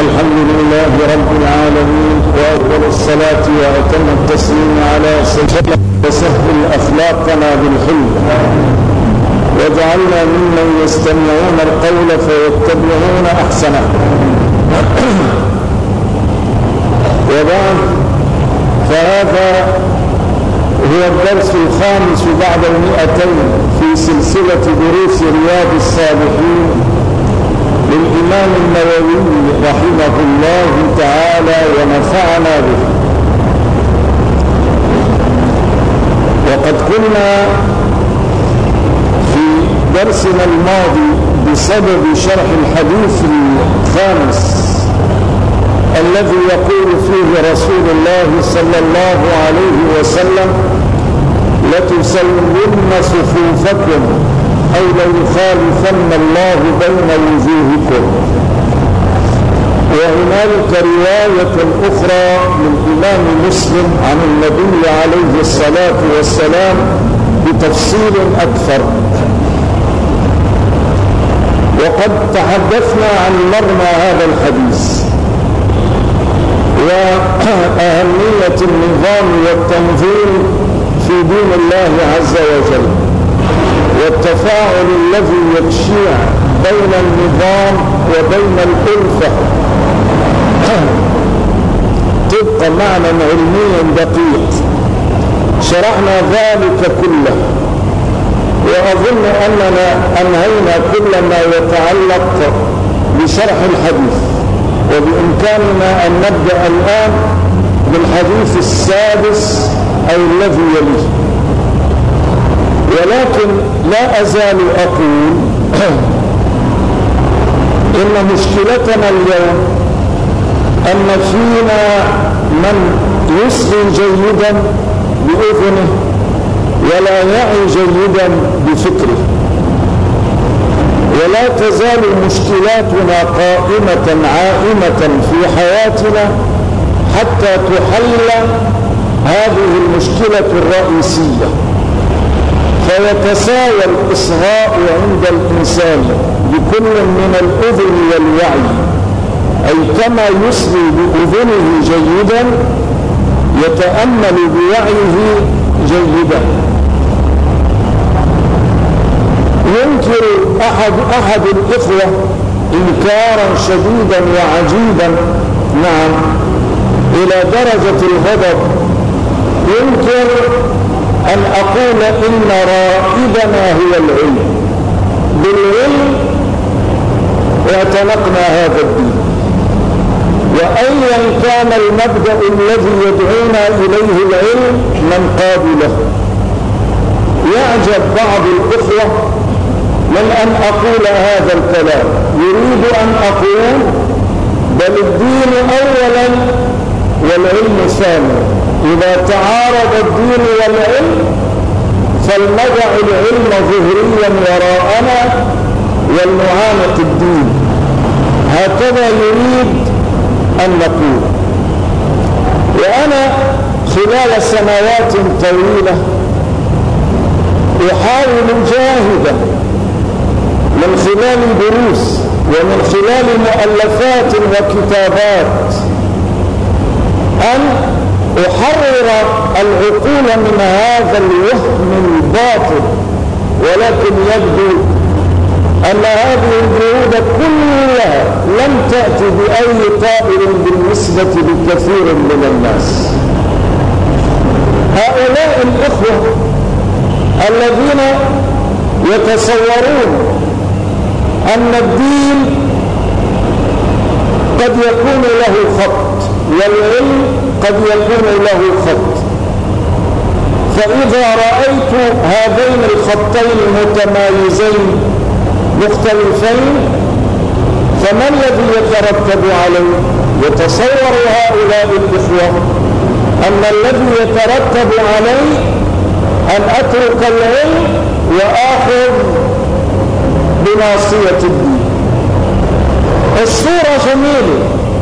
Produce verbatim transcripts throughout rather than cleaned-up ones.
الحمد لله رب العالمين، وأفضل الصلاة وأتم التسليم على سيدنا وسهل أخلاقنا بالحلم، واجعلنا ممن يستمعون القول فيتبعون أحسنه. وبعد، فهذا هو الدرس الخامس بعد المئتين في سلسلة دروس رياض الصالحين للإمام النووي رحمه الله تعالى ونفعنا به. وقد كنا في درسنا الماضي بسبب شرح الحديث الخامس الذي يقول فيه رسول الله صلى الله عليه وسلم: لتسلمن صفوفكم أو ليخالفن الله بين وجوهكم. وهنالك رواية أخرى للإمام مسلم عن النبي عليه الصلاة والسلام بتفصيل أكثر. وقد تحدثنا عن مرمى هذا الحديث وأهمية النظام والتنظيم في دين الله عز وجل، والتفاعل الذي يشيع بين النظام وبين الألفة طبق معنى علمي دقيق. شرحنا ذلك كله، وأظن أننا أنهينا كل ما يتعلق بشرح الحديث، وبإمكاننا أن نبدأ الآن بالحديث السادس أو الذي يليه. ولكن لا أزال أقول إن مشكلتنا اليوم أن فينا من يصغي جيدا بأذنه ولا يعي جيدا بفكره. ولا تزال مشكلاتنا قائمة عائمة في حياتنا حتى تحل هذه المشكلة الرئيسية، فيتساوى الإصغاء عند الإنسان بكل من الأذن والوعي، أي كما يصغي بأذنه جيدا يتأمل بوعيه جيدا. ينكر أحد, أحد الإخوة إنكارا شديدا وعجيبا، نعم، إلى درجة الغضب، ينكر أن أقول إن رائدنا هو العلم. بالعلم اعتنقنا هذا الدين، وأيا كان المبدأ الذي يدعونا إليه العلم ننقاد له. يعجب بعض الإخوة من أن أقول هذا الكلام، يريد أن أقول بل الدين أولا والعلم ثانيا. إذا تعارض الدين والعلم فلندع العلم ظهريا وراءنا ولنعانق الدين. هكذا يريد أن نقول. وأنا خلال سنوات طويلة أحاول جاهدا من خلال دروس ومن خلال مؤلفات وكتابات أن أحرر العقول من هذا الوهم الباطل، ولكن يبدو أن هذه الجهود كلها لم تأتي بأي طائر بالنسبة لكثير من الناس. هؤلاء الإخوة الذين يتصورون أن الدين قد يكون له خط والعلم قد يكون له خط، فإذا رأيت هذين الخطين متمايزين مختلفين فما الذي يترتب عليه؟ يتصور هؤلاء الإخوة أن الذي يترتب عليه أن أترك العلم وآخذ بناصية الدين. الصورة جميلة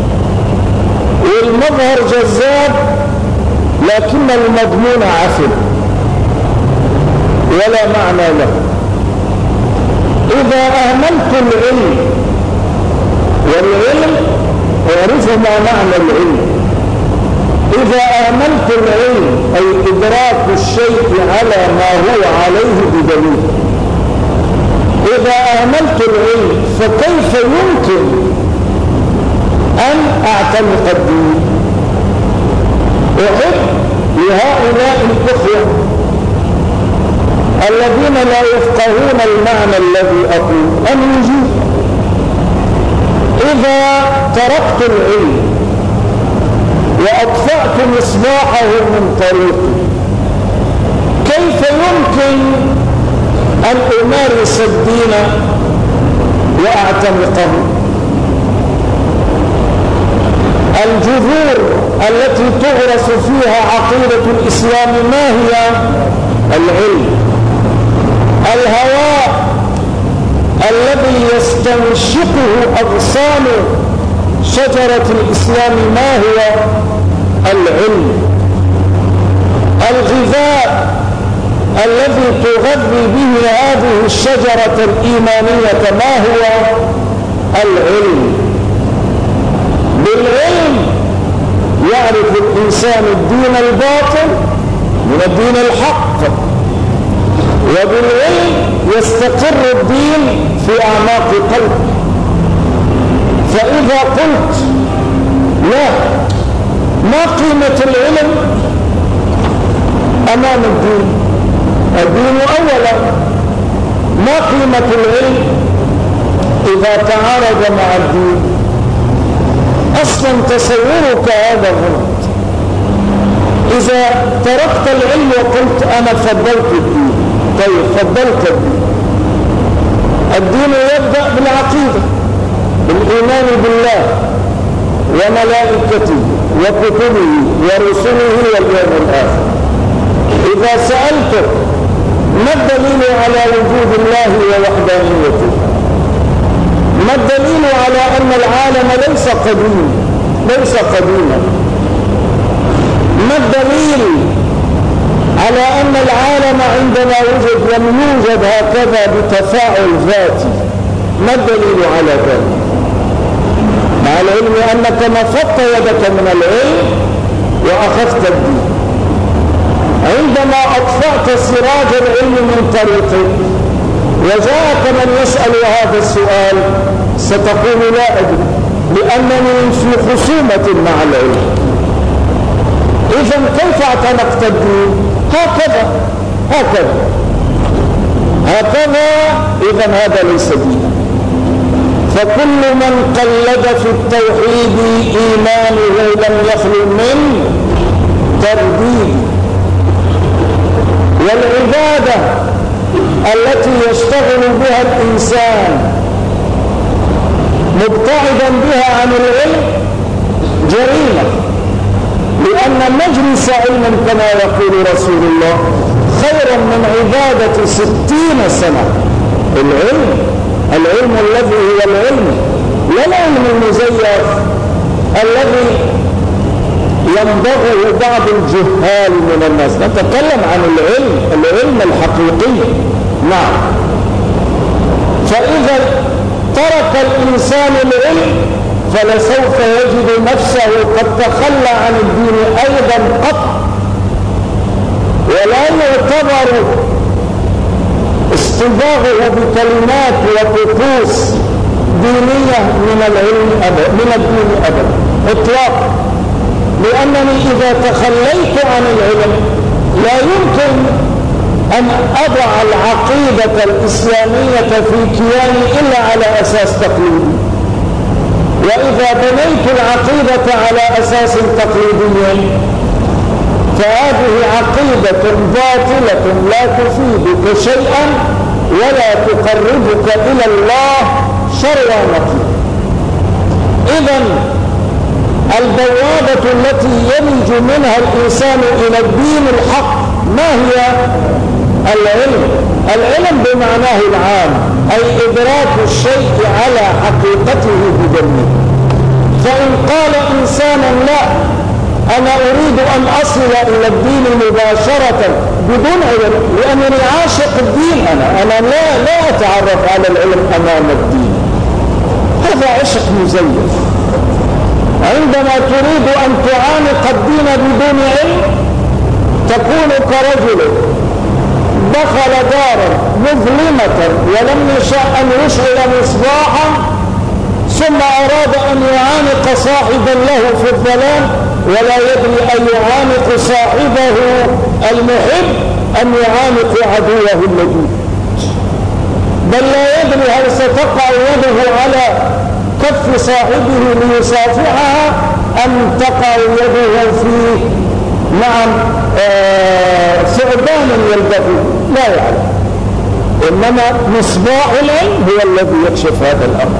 والمظهر جذاب، لكن المضمون عفن ولا معنى له. إذا أهملت العلم، والعلم ما معنى العلم. إذا آمنت العلم أي إدراك الشيء على ما هو عليه بدليل. إذا آمنت العلم فكيف يمكن أن أعتنق الدين؟ أحب لهؤلاء الإخوة الذين لا يفقهون المعنى الذي أقول أن يجيب. إذا تركت العلم وأطفأت مصباحه من طريقي كيف يمكن أن أمارس الدين وأعتنقه؟ الجذور التي تغرس فيها عقيدة الإسلام ما هي؟ العلم. الهواء الذي يستنشقه أغصان شجرة الإسلام ما هو؟ العلم. الغذاء الذي تغذي به هذه الشجرة الإيمانية ما هو؟ العلم. بالعلم يعرف الإنسان الدين الباطل من الدين الحق، وبالعلم يستقر الدين في أعماق قلبه. فإذا قلت لا، ما قيمة العلم أمام الدين؟ الدين أولا. ما قيمة العلم إذا تعارض مع الدين؟ أصلا تصورك هذا غلط. إذا تركت العلم وقلت أنا فضلت الدين، طيب فضلت الدين. الدين يبدأ بالعقيدة، بالإيمان بالله وملائكته وكتبه ورسله واليوم الآخر. إذا سألتك ما الدليل على وجود الله ووحدانيته؟ ما الدليل على أن العالم ليس قديم ليس قديما؟ ما الدليل على أن العالم عندما وجد لم يوجد هكذا بتفاعل ذاتي؟ ما الدليل على ذلك؟ مع العلم أنك نفضت يدك من العلم وأخذت الدين. عندما أطفأت سراج العلم من طريقك وجاءك من يسأل هذا السؤال ستقول لا أدري لأنني في خصومة مع العلم. إذن كيف اعتنقت الدين؟ هكذا هكذا هكذا إذن هذا ليس دينا. فكل من قلد في التوحيد إيمانه لم يخل من ترديد. والعبادة التي يشتغل بها الإنسان مبتعدا بها عن العلم جريمة، لأن مجلس علم كما يقول رسول الله خير من عبادة ستين سنة. العلم العلم الذي هو العلم، لا العلم المزيف الذي ينبغي بعض الجهال من الناس. نتكلم عن العلم العلم الحقيقي. نعم. فإذا ترك الإنسان العلم فلسوف يجد نفسه قد تخلى عن الدين أيضا قط، ولا يعتبر اصطباغه بكلمات وطقوس دينية من العلم أبدا من الدين أبدا إطلاقا. لأنني إذا تخليت عن العلم لا يمكن أن أضع العقيدة الإسلامية في كياني إلا على أساس تقليدي. وإذا بنيت العقيدة على أساس تقليدي فهذه عقيدة باطلة لا تفيدك شيئا ولا تقربك إلى الله شرا نقيا. إذن البوابة التي يلج منها الإنسان إلى الدين الحق ما هي؟ العلم. العلم بمعناه العام أي إدراك الشيء على حقيقته بدليل. فإن قال إنسانا لا أنا أريد أن أصل إلى الدين مباشرة بدون علم لأنني عاشق الدين، أنا أنا لا لا أتعرف على العلم أمام الدين، هذا عشق مزيف. عندما تريد أن تعانق الدين بدون علم تكون كرجل دخل دارا مظلمة ولم يشاء أن يشعل مصباحا ثم أراد أن يعانق صاحبا له في الظلام ولا يدري أن يعانق صاحبه المحب أم يعانق عدوه اللدود، بل لا يدري هل ستقع يده على كف صاحبه ليصافحها أم تقع يده في نعم آه ثعبان يلبث، لا يعلم. إنما مصباح العلم هو الذي يكشف هذا الأمر.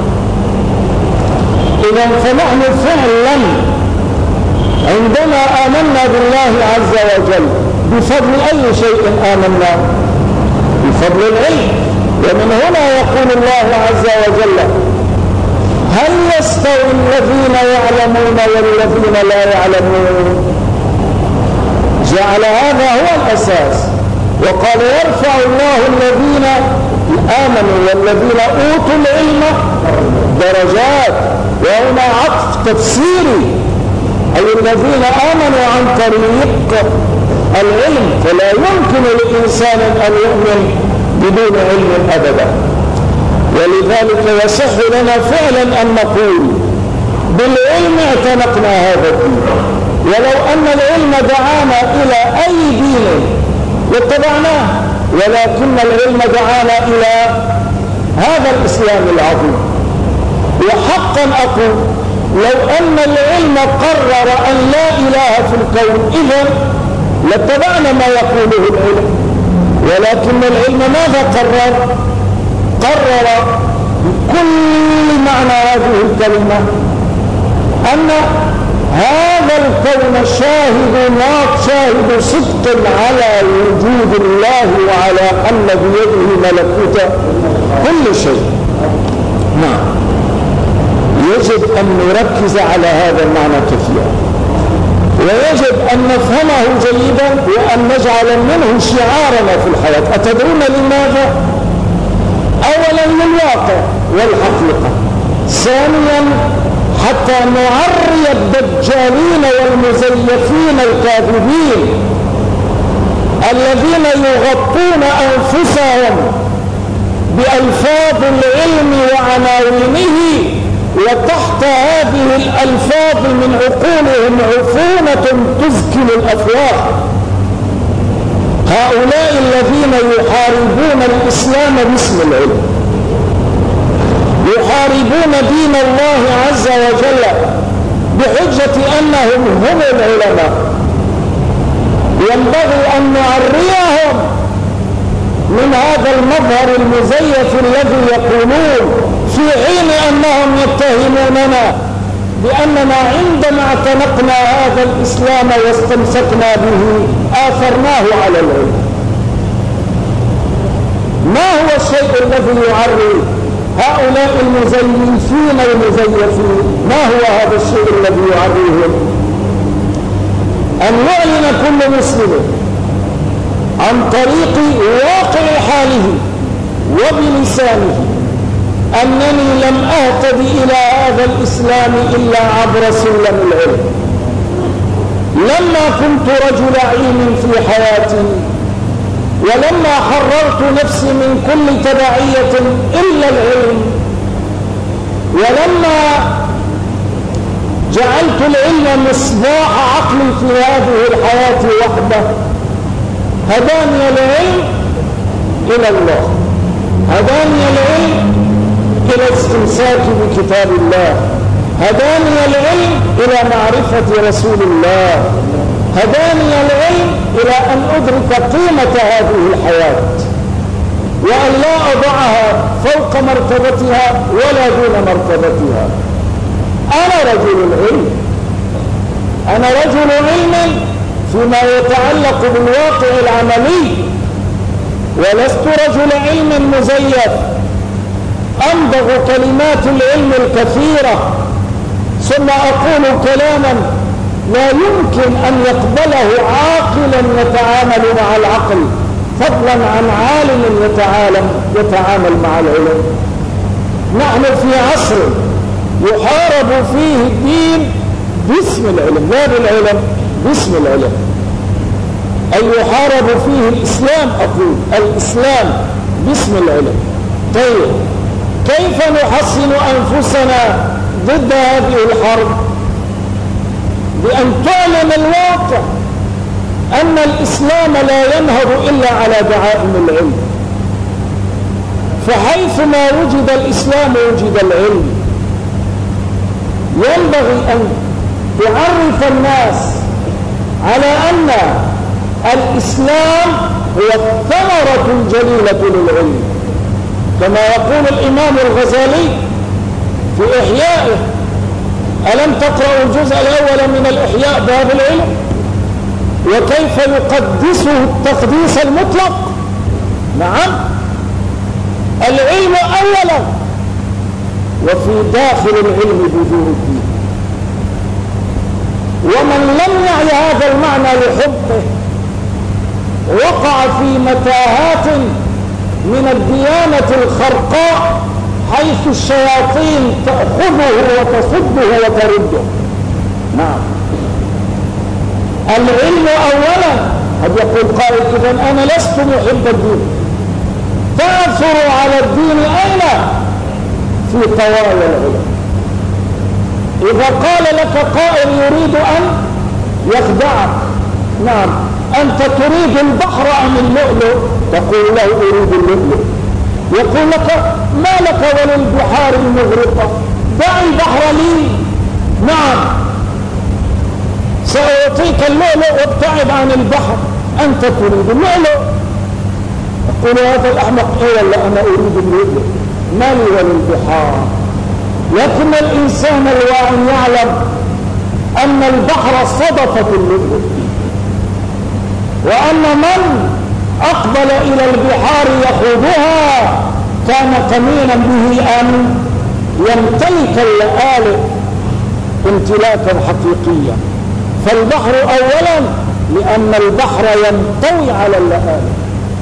إذا فنحن فعلا عندما آمنا بالله عز وجل بفضل أي شيء آمنا؟ بفضل العلم. ومن هنا يقول الله عز وجل: هل يستوي الذين يعلمون والذين لا يعلمون؟ جعل هذا هو الأساس، وقال: يرفع الله الذين آمنوا والذين أوتوا العلم درجات. وهنا عطف تفسيري، أي الذين آمنوا عن طريق العلم، فلا يمكن للإنسان أن يؤمن بدون علم أبدا. ولذلك يصح لنا فعلا أن نقول بالعلم اعتنقنا هذا الدين، ولو أن العلم دعانا إلى أي دين لاتبعناه، ولكن العلم دعانا إلى هذا الإسلام العظيم. وحقا أقول لو أن العلم قرر أن لا إله في الكون إذن لاتبعنا ما يقوله العلم، ولكن العلم ماذا قرر؟ قرر بكل معنى هذه الكلمة أن هذا الكون شاهد ناط شاهد صدق على وجود الله وعلى أن بيده ملكوت كل شيء. نعم، يجب أن نركز على هذا المعنى كثيرا، ويجب أن نفهمه جيدا وأن نجعل منه شعارنا في الحياة. أتدرون لماذا؟ أولا للواقع والحقيقة، ثانيا حتى نعري الدجالين والمزيفين الكاذبين الذين يغطون أنفسهم بألفاظ العلم وعناوينه، وتحت هذه الألفاظ من عقولهم عفونة تزكل الأفواه. هؤلاء الذين يحاربون الإسلام باسم العلم، يحاربون دين الله عز وجل بحجة أنهم هم العلماء، ينبغي أن نعريهم من هذا المظهر المزيف الذي يقولون، في حين أنهم يتهموننا بأننا عندما اعتنقنا هذا الإسلام واستمسكنا به آثرناه على العلم. ما هو الشيء الذي يعري هؤلاء المزيفين المزيفين؟ ما هو هذا الشيء الذي يعريهم؟ أن يعلن كل مسلم عن طريق واقع حاله وبلسانه أنني لم أهتد إلى هذا الإسلام إلا عبر سلم العلم. لما كنت رجل علم في حياتي، ولما حررت نفسي من كل تبعية إلا العلم، ولما جعلت العلم مصباح عقلي في هذه الحياة وحده، هداني العلم إلى الله، هداني العلم إلى الاستمساك بكتاب الله، هداني العلم إلى معرفة رسول الله، هداني العلم إلى أن أدرك قيمة هذه الحياة وأن لا أضعها فوق مرتبتها ولا دون مرتبتها. أنا رجل العلم، أنا رجل علم فيما يتعلق بالواقع العملي، ولست رجل علم مزيف أنبغ كلمات العلم الكثيرة ثم أقول كلاما لا يمكن أن يقبله عاقلا يتعامل مع العقل، فضلا عن عالم يتعامل يتعامل مع العلم. نحن في عصر يحارب فيه الدين باسم العلم، لا بالعلم، باسم العلم، أي يحارب فيه الإسلام. أقول الإسلام باسم العلم. طيب كيف نحصن أنفسنا ضد هذه الحرب؟ بأن تعلم الواقع أن الإسلام لا ينهض إلا على دعائم العلم، فحيثما وجد الإسلام وجد العلم. ينبغي أن تعرف الناس على أن الإسلام هو الثمرة الجليلة للعلم، كما يقول الإمام الغزالي في إحيائه: ألم تقرأوا الجزء الأول من الإحياء باب العلم وكيف يقدسه التقديس المطلق؟ نعم، العلم أولا، وفي داخل العلم بذور الدين. ومن لم يعي هذا المعنى لحبه وقع في متاهات من الديانة الخرقاء، حيث الشياطين تأخذه وتصده وترده. نعم، العلم أولا. قد يقول قائل: إذن أنا لست محب الدين. تأثر على الدين أين؟ في طوايا العلم. إذا قال لك قائل يريد أن يخدعك: نعم، أنت تريد البحر أم اللؤلؤ؟ تقول له: أريد اللؤلؤ. يقول لك: ما لك وللبحار المغرقة؟ دع البحر لي. نعم، سأعطيك اللؤلؤ وابتعد عن البحر. أنت تريد اللؤلؤ. يقول هذا الأحمق: إيه ولا أنا أريد اللؤلؤ، ما لي وللبحار. لكن الإنسان الواعي يعلم أن البحر صدفة اللؤلؤ، وأن من أقبل إلى البحار يخوضها كان قمينا به أن يمتلك اللآلئ امتلاكا حقيقيا. فالبحر أولا لأن البحر ينطوي على اللآلئ.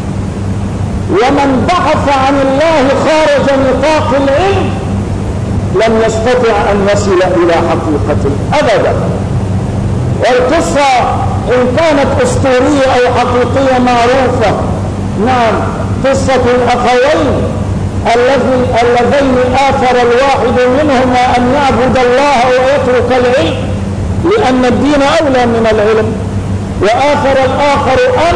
ومن بحث عن الله خارج نطاق العلم لم يستطع أن يصل إلى حقيقته أبدا. والقصة إن كانت أسطورية أو حقيقية معروفة. نعم، قصة الأخوين الذي اللذين آثر الواحد منهما أن يعبد الله ويترك العلم لأن الدين أولى من العلم، وآثر الآخر أن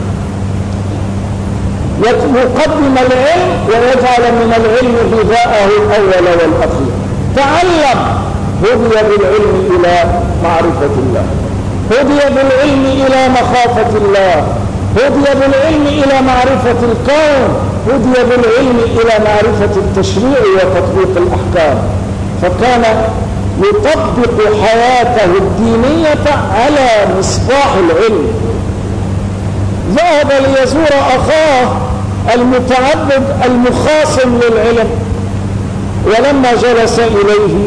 يقدم العلم ويجعل من العلم غذاءه الأول والأخير. تعلم، هدي بالعلم إلى معرفة الله، هدي بالعلم إلى مخافة الله، هدي بالعلم إلى معرفة الكون، هدي بالعلم إلى معرفة التشريع وتطبيق الأحكام. فكان يطبق حياته الدينية على مصباح العلم. ذهب ليزور أخاه المتعبد المخاصم للعلم، ولما جلس إليه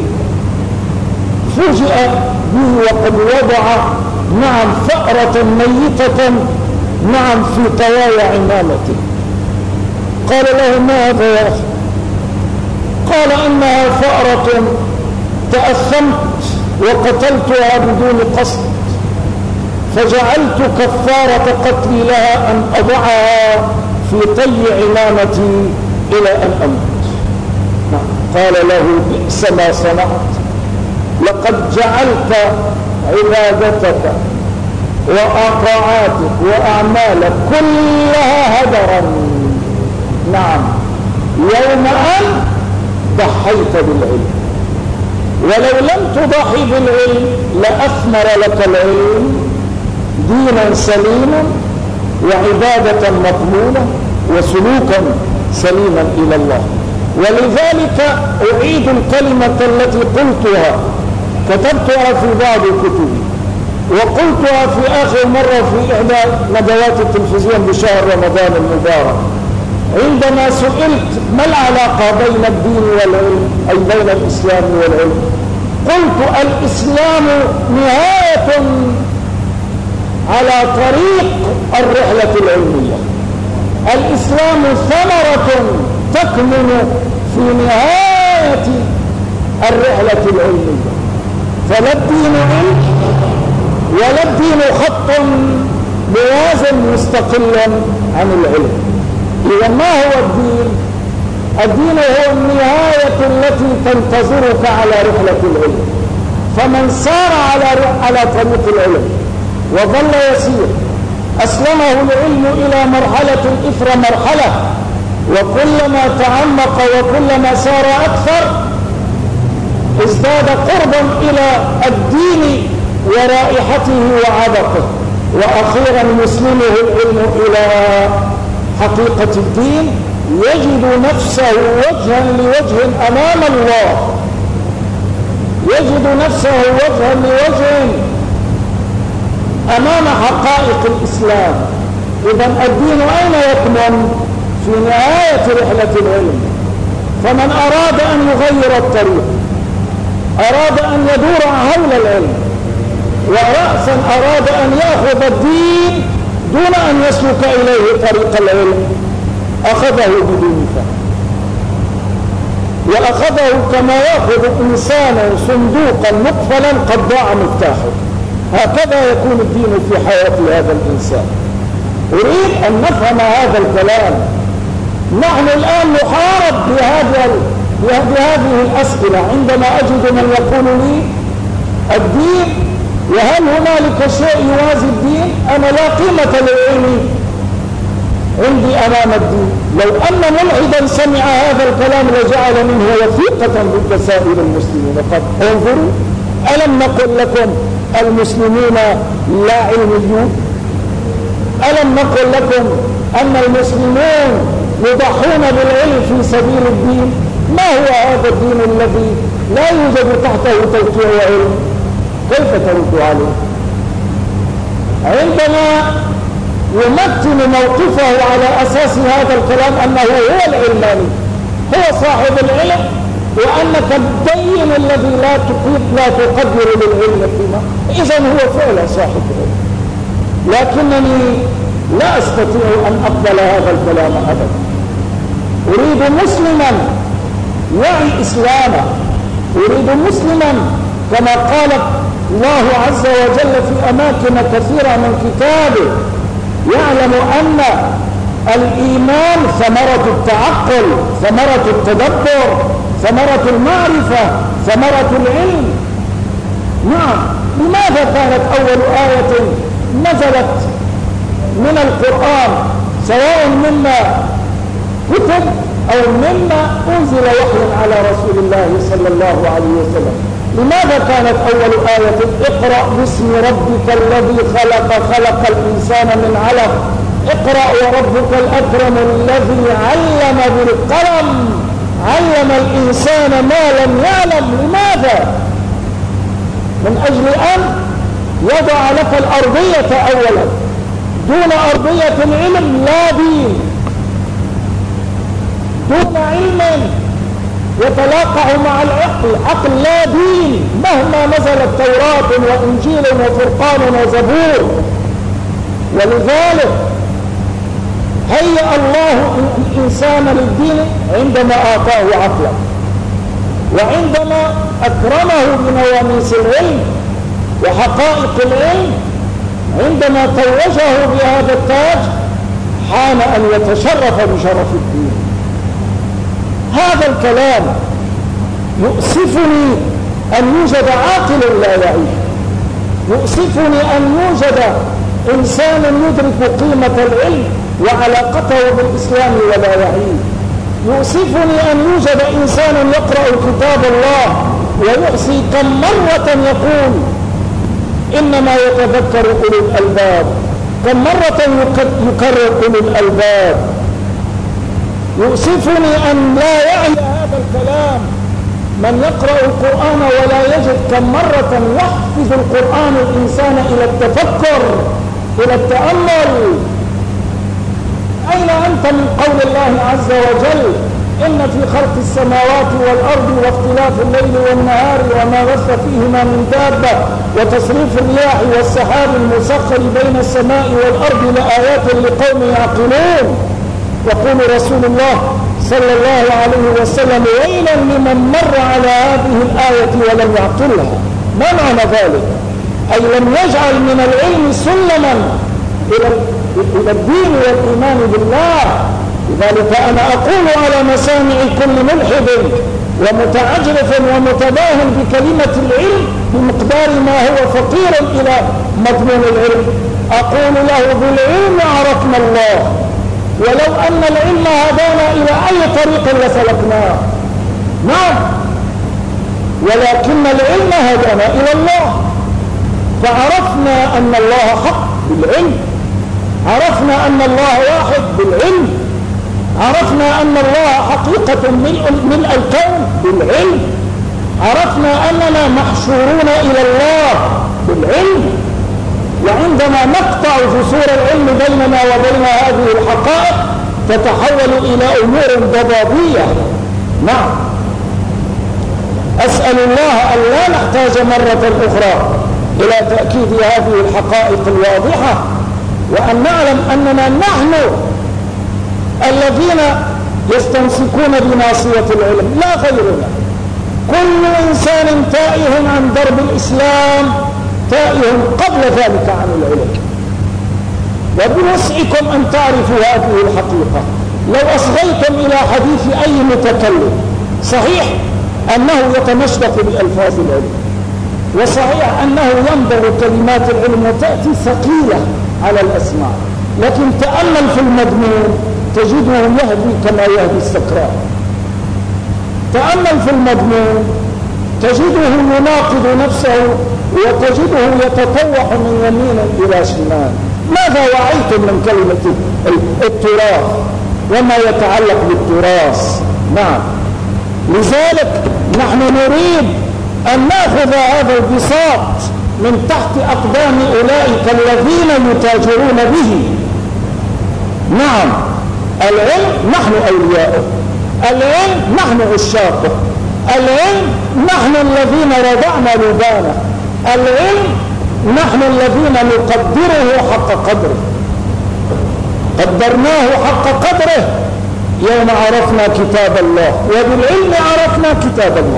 فوجئ به وقد وضع نعم فأرة ميتة نعم في طوايا عمامته. قال له: ما هذا يا أخي؟ قال: إنها فأرة تأثمت وقتلتها بدون قصد، فجعلت كفارة قتلي لها أن أضعها في طي عمامتي إلى أن أموت. قال له: بئس ما صنعت، لقد جعلت عبادتك وطاعاتك وأعمالك كلها هدرا. نعم، يوم أن ضحيت بالعلم، ولو لم تضحي بالعلم لأثمر لك العلم دينا سليما وعبادة مضمونة وسلوكا سليما إلى الله. ولذلك أعيد الكلمة التي قلتها، كتبتها في بعض كتبي وقلتها في آخر مرة في إحدى ندوات التلفزيون بشهر رمضان المبارك، عندما سئلت ما العلاقة بين الدين والعلم، أي بين الإسلام والعلم، قلت: الإسلام نهاية على طريق الرحلة العلمية، الإسلام ثمرة تكمن في نهاية الرحلة العلمية. فلا الدين علم ولا الدين خط موازن مستقلا عن العلم. إذا ما هو الدين؟ الدين هو النهاية التي تنتظرك على رحلة العلم. فمن سار على على طريق العلم وظل يسير أسلمه العلم إلى مرحلة إثر مرحلة، وكلما تعمق وكلما سار أكثر ازداد قربا إلى الدين ورائحته وعبقه، وأخيرا يسلمه العلم إلى حقيقة الدين، يجد نفسه وجها لوجه أمام الله، يجد نفسه وجها لوجه أمام حقائق الإسلام. إذن الدين أين يكمن؟ في نهاية رحلة العلم. فمن أراد أن يغير الطريق، أراد أن يدور حول العلم، ورأسا أراد أن يأخذ الدين دون أن يسلك إليه طريق العلم، أخذه بدون فهم، وأخذه كما يأخذ إنسانا صندوقا مقفلا قد ضاع مفتاحه. هكذا يكون الدين في حياة هذا الإنسان. أريد أن نفهم هذا الكلام. نحن الآن نحارب بهذا بهذه الأسئلة. عندما أجد من يقول لي الدين وهل هنالك شيء يوازي الدين، أنا لا قيمة للعلم عندي أمام الدين. لو أن ملحدا سمع هذا الكلام لجعل منه وثيقة ضد سائر المسلمين. قد انظروا، ألم نقل لكم المسلمون لا علميون؟ ألم نقل لكم أن المسلمون يضحون بالعلم في سبيل الدين؟ ما هو هذا الدين الذي لا يوجد تحته توقيع وعلم؟ كيف ترد عليه؟ عندما يمتن موقفه على أساس هذا الكلام أنه هو العلماني، هو صاحب العلم، وأنك الدين الذي لا تقيم لا تقدر للعلم قيمة، إذن هو فعلا صاحب العلم. لكنني لا أستطيع أن أقبل هذا الكلام أبدا. أريد مسلما يعي إسلامه، أريد مسلما كما قال الله عز وجل في أماكن كثيرة من كتابه يعلم أن الإيمان ثمرة التعقل، ثمرة التدبر، ثمرة المعرفة، ثمرة العلم. نعم، لماذا كانت أول آية نزلت من القرآن سواء مما كتب أو مما أنزل وحي على رسول الله صلى الله عليه وسلم، لماذا كانت أول آية اقرأ باسم ربك الذي خلق خلق الإنسان من علق، اقرأ وربك الأكرم الذي علم بالقلم علم الإنسان ما لم يعلم؟ لماذا؟ من أجل أن يضع لك الأرضية أولا. دون أرضية العلم لا دين، دون علم يتلاقح مع العقل عقل لا دين، مهما نزلت توراة وإنجيل وفرقان وزبور. ولذلك هيأ الله الإنسان للدين عندما آتاه عقلا، وعندما أكرمه بنواميس العلم وحقائق العلم، عندما توجه بهذا التاج حان أن يتشرف بشرف الدين. هذا الكلام يؤسفني أن يوجد عاقل لا يعيش، يؤسفني أن يوجد إنسان يدرك قيمة العلم وعلاقته بالإسلام ولا يعيه. يؤسفني أن يوجد إنسان يقرأ كتاب الله ويحصي كم مرة يقول إنما يتذكر أولي الألباب، كم مرة يكرر أولي الألباب. يؤسفني أن لا يعي هذا الكلام من يقرأ القرآن ولا يجد كم مرة يحفظ القرآن الإنسان إلى التفكر إلى التأمل. أين أنت من قول الله عز وجل إن في خلق السماوات والأرض واختلاف الليل والنهار وما بث فيهما من دابة وتصريف الرياح والسحاب المسخر بين السماء والأرض لآيات لقوم يعقلون؟ يقول رسول الله صلى الله عليه وسلم ويلا لمن مر على هذه الآية ولم يعقلها. ما معنى ذلك؟ أي لم يجعل من العلم سلما إلى إلى الدين والإيمان بالله. لذلك أنا أقول على مسامع كل ملحد ومتعجرف ومتباهل بكلمة العلم بمقدار ما هو فقير إلى مضمون العلم، أقول له بالعلم عرفنا الله، ولو أن العلم هدانا إلى أي طريق لسلكناه. نعم، ولكن العلم هدانا إلى الله، فعرفنا أن الله حق بالعلم، عرفنا أن الله واحد بالعلم، عرفنا أن الله حقيقة ملء الكون بالعلم، عرفنا أننا محشورون إلى الله بالعلم. وعندما نقطع جسور العلم بيننا وبين هذه الحقائق تتحول إلى أمور ضبابية. نعم، أسأل الله أن لا نحتاج مرة أخرى إلى تأكيد هذه الحقائق الواضحة، وأن نعلم أننا نحن الذين يستمسكون بناصية العلم لا غيرنا. كل إنسان تائه عن درب الإسلام تائه قبل ذلك عن العلم، وبوسعكم أن تعرفوا هذه الحقيقة. لو أصغيتم إلى حديث أي متكلم، صحيح أنه يتمشدق بألفاظ العلم، وصحيح أنه ينبغ كلمات العلم وتأتي ثقيلة على الأسماع، لكن تأمل في المضمون تجده يهدي كما يهدي السكران. تأمل في المضمون تجده يناقض نفسه، وتجده يتطوح من يمين إلى شمال. ماذا وعيتم من كلمة التراث وما يتعلق بالتراث؟ نعم، لذلك نحن نريد أن نأخذ هذا البساط من تحت أقدام أولئك الذين يتاجرون به. نعم، العلم نحن أولياؤه، العلم نحن عشاقه، العلم نحن الذين رضعنا لبانه، العلم نحن الذين نقدره حق قدره. قدرناه حق قدره يوم عرفنا كتاب الله، وبالعلم عرفنا كتاب الله.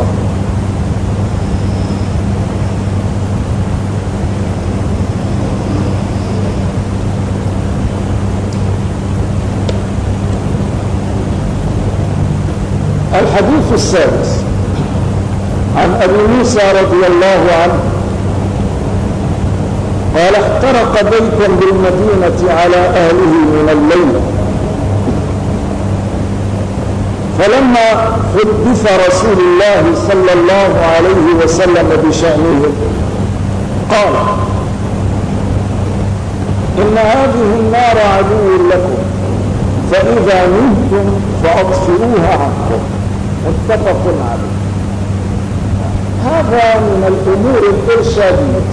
الحديث السادس عن أبي موسى رضي الله عنه قال: احترق بيت بالمدينة على أهله من الليل، فلما حدث رسول الله صلى الله عليه وسلم بشأنه قال: إن هذه النار عدو لكم، فإذا نمتم فأطفئوها عنكم. متفق عليه. هذا من الأمور الإرشادية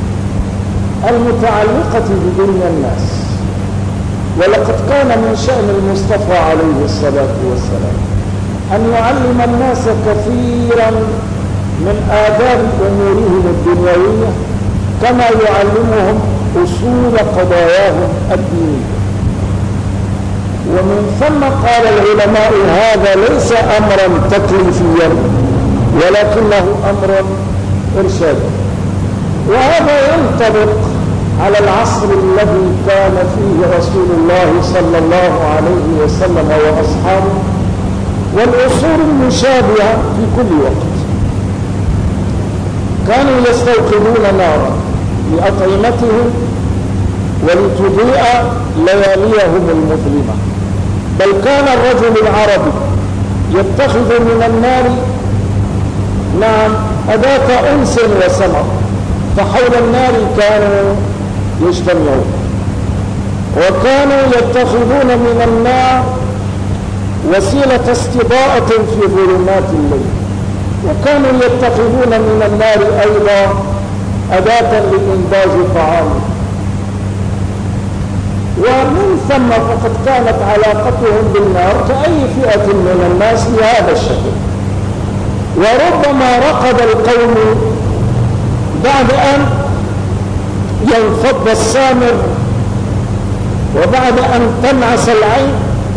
المتعلقة بدنيا الناس، ولقد كان من شأن المصطفى عليه الصلاة والسلام أن يعلم الناس كثيرا من آداب أمورهم الدنيوية كما يعلمهم أصول قضاياهم الدينية. ومن ثم قال العلماء: هذا ليس أمرا تكليفيا ولكنه أمر إرشادي. وهذا ينطبق على العصر الذي كان فيه رسول الله صلى الله عليه وسلم وأصحابه، والعصور المشابهة في كل وقت. كانوا يستوقدون نارا لأطعمتهم ولتضيء لياليهم المظلمة، بل كان الرجل العربي يتخذ من النار نعم أداة أنس وسمع، فحول النار كانوا يجتمعون، وكانوا يتخذون من النار وسيلة استضاءة في ظلمات الليل، وكانوا يتخذون من النار أيضا أداة لإنتاج طعام. ومن ثم فقد كانت علاقتهم بالنار كأي فئة من الناس بهذا الشكل. وربما رقد القوم بعد أن ينفض السامر وبعد أن تنعس العين،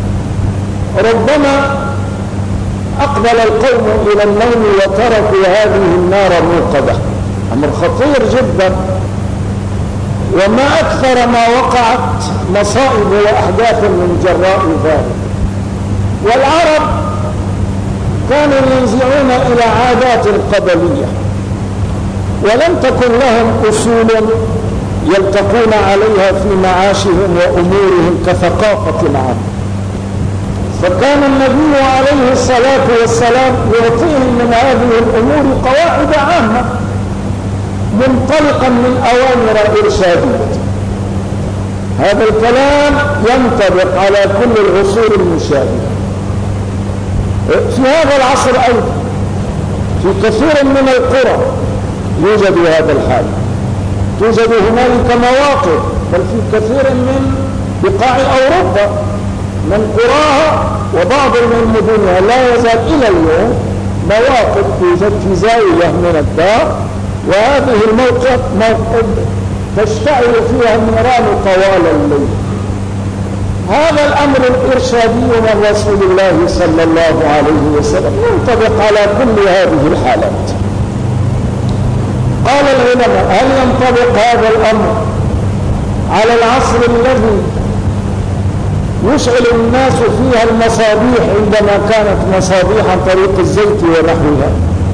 ربما أقبل القوم إلى النوم وتركوا هذه النار موقدة أمر خطير جدا. وما أكثر ما وقعت مصائب وأحداث من جراء ذلك. والعرب كانوا ينزعون إلى عادات قبلية، ولم تكن لهم أصول يلتقون عليها في معاشهم وأمورهم كثقافة العرب. فكان النبي عليه الصلاة والسلام يعطيهم من هذه الأمور قواعد عامة منطلقا من أوامر إرشادية. هذا الكلام ينطبق على كل العصور المشابهة. في هذا العصر أيضا في كثير من القرى يوجد هذا الحال، توجد هنالك مواقف، بل في كثير من بقاع أوروبا من قراها وبعض من مدنها لا يزال إلى اليوم مواقف توجد في زاوية من الدار، وهذه الموقف موقف تشتعل فيها النيران طوال الليل. هذا الأمر الإرشادي من رسول الله صلى الله عليه وسلم ينطبق على كل هذه الحالات. قال العلماء: هل ينطبق هذا الأمر على العصر الذي يشعل الناس فيها المصابيح عندما كانت مصابيح عن طريق الزيت ونحوها،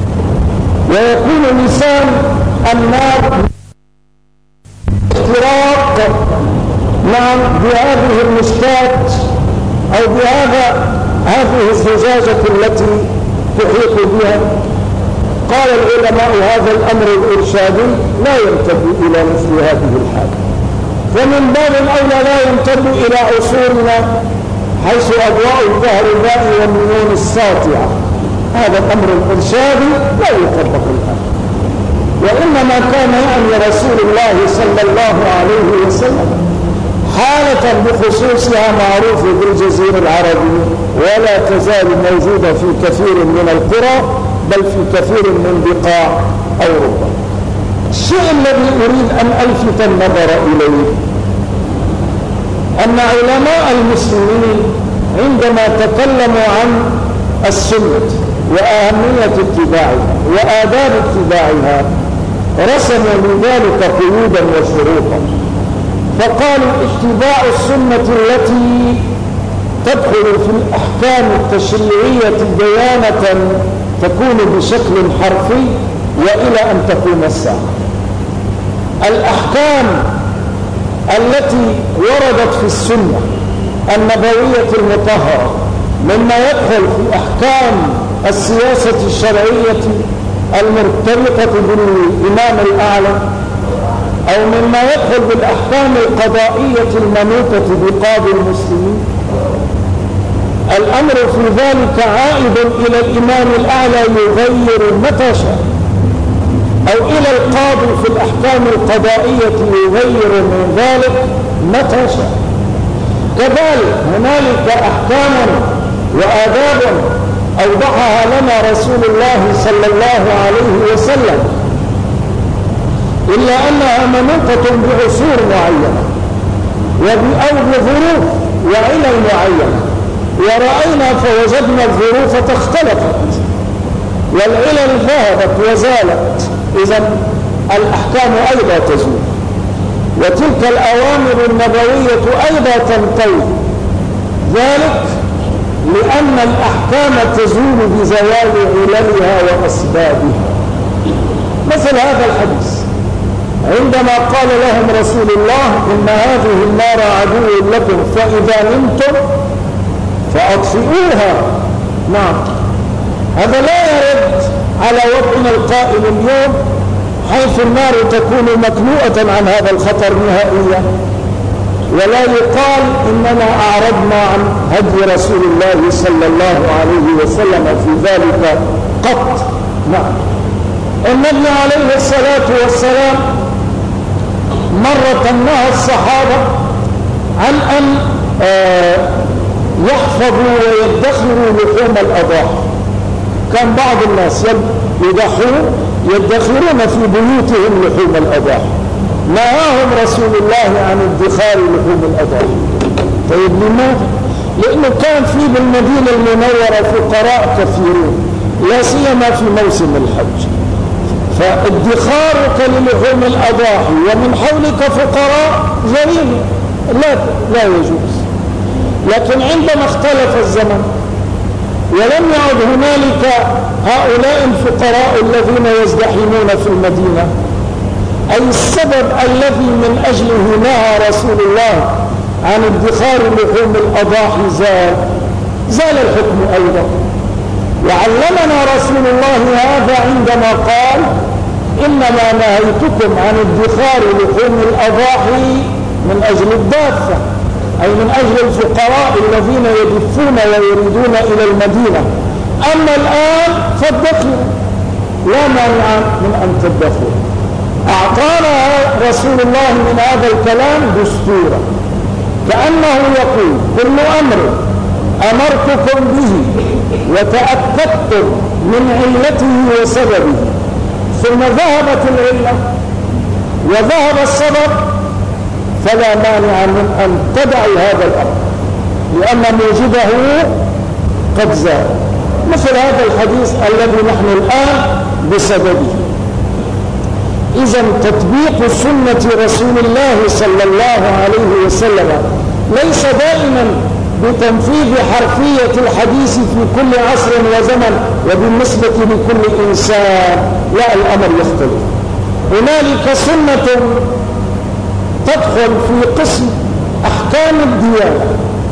ويكون لسان النار اختراق نعم بهذه المشكات أو بهذا هذه الزجاجة التي تحيط بها؟ قال العلماء: هذا الأمر الإرشادي لا يمتد إلى مثل هذه الحالة، فمن باب أولى لا يمتد إلى عصورنا حيث أضواء الكهرباء والنيون الساطعة. هذا الأمر الإرشادي لا يطبق الآن، وإنما كان يعني رسول الله صلى الله عليه وسلم حالة بخصوصها معروفة بالجزيرة العربية، ولا تزال موجودة في كثير من القرى بل في كثير من بقاع أوروبا. الشيء الذي أريد أن ألفت النظر إليه أن علماء المسلمين عندما تكلموا عن السنة وأهمية اتباعها وآداب اتباعها رسموا لذلك قيودا وشروطا، فقالوا: اتباع السنة التي تدخل في الأحكام التشريعية ديانة تكون بشكل حرفي وإلى أن تقوم الساعة. الأحكام التي وردت في السنة النبوية المطهرة مما يدخل في أحكام السياسة الشرعية المرتبطة بالإمام الأعلى، أو مما يدخل بالأحكام القضائية المنوطة بقاضي المسلمين، الأمر في ذلك عائد إلى الإمام الأعلى يغير متى شاء، أو إلى القاضي في الأحكام القضائية يغير من ذلك متى شاء. كذلك هنالك أحكام وآداب أوضحها لنا رسول الله صلى الله عليه وسلم، إلا أنها منوطة بعصور معينة أو بظروف وعلل معينة، ورأينا فوجدنا الظروف اختلفت والعلل ذهبت وزالت، إذن الأحكام أيضا تزول، وتلك الأوامر النبوية أيضا تنتهي، ذلك لأن الأحكام تزول بزوال عللها وأسبابها. مثل هذا الحديث عندما قال لهم رسول الله: إن هذه النار عدو لكم فإذا نمتم فأطفئوها. نعم، هذا لا يرد على وضعنا القائم اليوم حيث النار تكون مكنوءة عن هذا الخطر نهائيا، ولا يقال إننا أعرضنا عن هدي رسول الله صلى الله عليه وسلم في ذلك قط. نعم، النبي عليه الصلاة والسلام مرة نهى الصحابة عن أن يحفظوا ويدخروا لحوم الأضاحي. كان بعض الناس يدخرون يدخرون في بيوتهم لحوم الأضاحي، نهاهم رسول الله عن ادخار لحوم الأضاحي. طيب لماذا؟ لأنه كان في بالمدينة المنورة فقراء كثيرون لا سيما في موسم الحج، فادخارك للحوم الأضاحي ومن حولك فقراء جريمة لا لا يجوز. لكن عندما اختلف الزمن ولم يعد هنالك هؤلاء الفقراء الذين يزدحمون في المدينة، أي السبب الذي من أجله نهى رسول الله عن ادخار لحوم الأضاحي زال زال الحكم أيضا. وعلمنا رسول الله هذا عندما قال إنما نهيتكم عن ادخار لحوم الأضاحي من أجل الدافة، أي من أجل الفقراء الذين يدفون ويريدون إلى المدينة. أما الآن فادخروا، لا مانع من أن تدخروا. أعطانا رسول الله من هذا الكلام دستورا، كأنه يقول كل أمر أمرتكم به وتأكدتم من علته وسببه ثم ذهبت العلة وذهب السبب فلا مانع من أن تدعي هذا الأمر لأن موجبه قد زال، مثل هذا الحديث الذي نحن الآن بسببه. إذن تطبيق سنة رسول الله صلى الله عليه وسلم ليس دائما بتنفيذ حرفية الحديث في كل عصر وزمن وبالنسبة لكل إنسان، لا، الأمر يختلف. هنالك سنة تدخل في قسم أحكام الديانة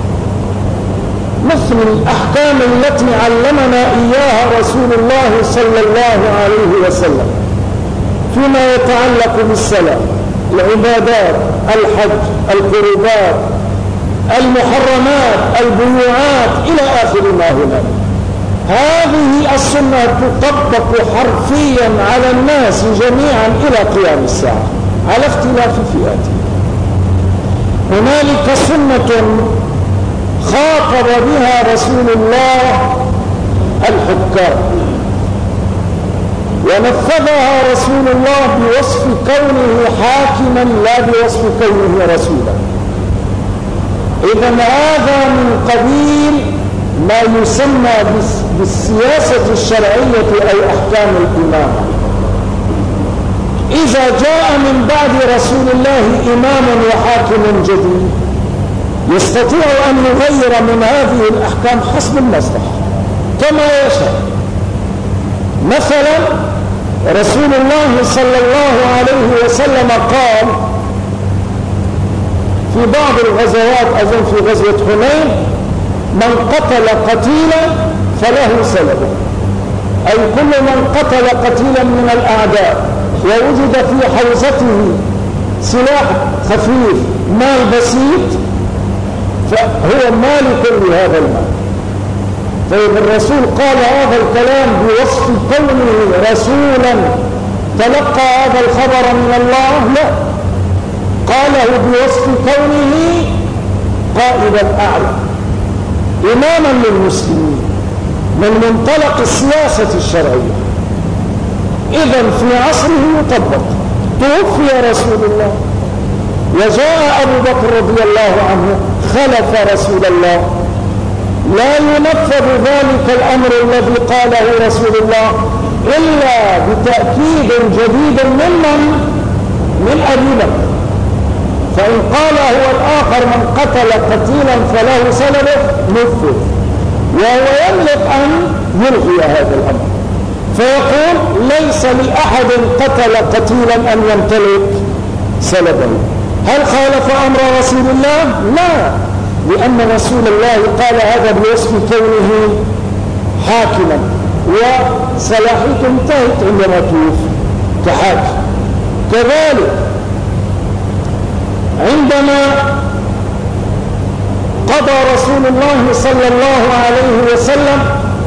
مثل الأحكام التي علمنا إياها رسول الله صلى الله عليه وسلم فيما يتعلق بالصلاة، العبادات، الحج، القربات، المحرمات، البيوعات إلى آخر ما هناك. هذه السنة تطبق حرفيا على الناس جميعا إلى قيام الساعة على اختلاف فئاتهم. هنالك سنة خاطب بها رسول الله الحكام ونفذها رسول الله بوصف كونه حاكما لا بوصف كونه رسولا. إذن هذا من قبيل ما يسمى بالسياسة الشرعية أي أحكام الإمامة. إذا جاء من بعد رسول الله إمام وحاكم جديد يستطيع أن يغير من هذه الأحكام حسب المصلحة كما يشاء. مثلا رسول الله صلى الله عليه وسلم قال في بعض الغزوات، أظن في غزوة حنين، من قتل قتيلا فله سلبه، أي كل من قتل قتيلا من الأعداء ووجد في حوزته سلاح خفيف مال بسيط فهو مالك لهذا المال. طيب الرسول قال هذا الكلام بوصف كونه رسولا تلقى هذا الخبر من الله؟ لا، قاله بوصف كونه قائدا أعلى إماما للمسلمين من منطلق السياسة الشرعية. إذن في عصره يطبق. توفي رسول الله وجاء أبو بكر رضي الله عنه خلف رسول الله، لا ينفذ ذلك الأمر الذي قاله رسول الله إلا بتأكيد جديد ممن من أبي بكر. فإن قال هو الآخر من قتل قتيلا فله سلبه نفذ، وهو يملك أن يلغي هذا الأمر فيقول ليس لأحد قتل قتيلا أن يمتلك سلبه. هل خالف أمر رسول الله؟ لا، لأن رسول الله قال هذا بوصف كونه حاكما وصلاحيته انتهت عندما توفي كحاكم. كذلك عندما قضى رسول الله صلى الله عليه وسلم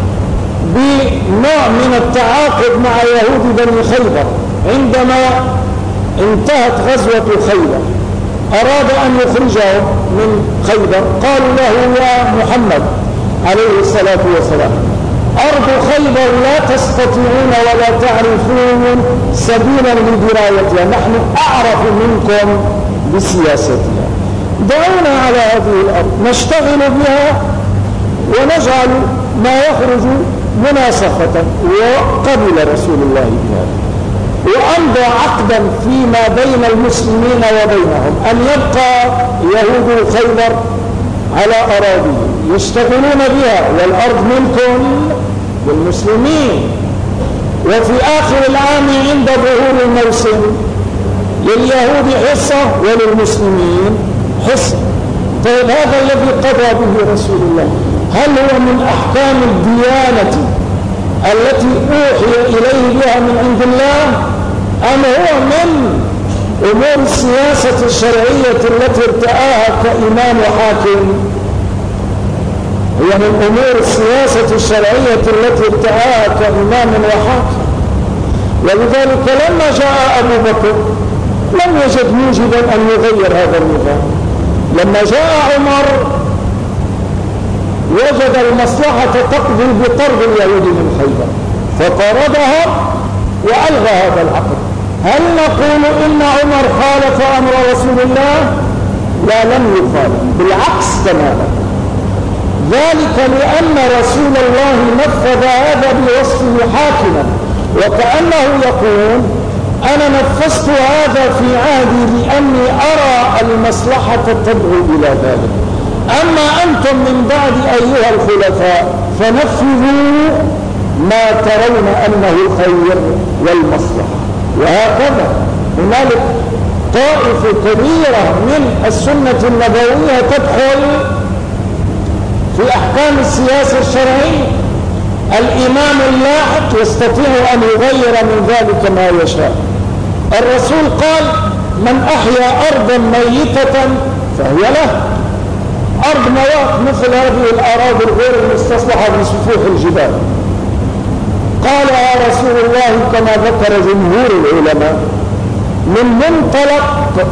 بنوع من التعاقد مع يهود بني خيبر، عندما انتهت غزوة خيبر أراد أن يخرجهم من خيبر، قالوا له يا محمد عليه الصلاة والسلام أرض خيبر لا تستطيعون ولا تعرفون سبيلا لدرايتها، نحن أعرف منكم بسياستها، دعونا على هذه الأرض نشتغل بها ونجعل ما يخرج مناسخة. وقبل رسول الله بهذا. وأمضى عقدا فيما بين المسلمين وبينهم أن يبقى يهود خيبر على أراضي يشتغلون بها، والأرض ملكهم للمسلمين. وفي آخر العام عند ظهور الموسم لليهود حصة وللمسلمين حصة. طيب هذا الذي قضى به رسول الله هل هو من أحكام الديانة التي أوحي إليه بها من عند الله، أم هو من أمور السياسة الشرعية التي ارتآها كإمام وحاكم؟ هي من أمور السياسة الشرعية التي ارتآها كإمام وحاكم. ولذلك لما جاء أبو بكر لم يجد موجبا أن يغير هذا النظام. لما جاء عمر وجد المصلحة تقضي بطرد اليهود من خيبر فطردها وألغى هذا العقد. هل نقول إن عمر خالف أمر رسول الله؟ لا، لم يخالف، بالعكس تماما. ذلك لأن رسول الله نفذ هذا بوصفه حاكما، وكأنه يقول أنا نفذت هذا في عهدي لأني أرى المصلحة تدعو إلى ذلك. أما أنتم من بعد أيها الخلفاء فنفذوا ما ترون أنه الخير والمصلحة. وهكذا هنالك طائفة كبيرة من السنة النبوية تدخل في أحكام السياسة الشرعية. الإمام اللاحق يستطيع أن يغير من ذلك ما يشاء. الرسول قال من أحيا أرضا ميتة فهي له. أرض مواق مثل هذه الأراضي الغير المستصلحة من سفوح الجبال قالها رسول الله كما ذكر جمهور العلماء من منطلق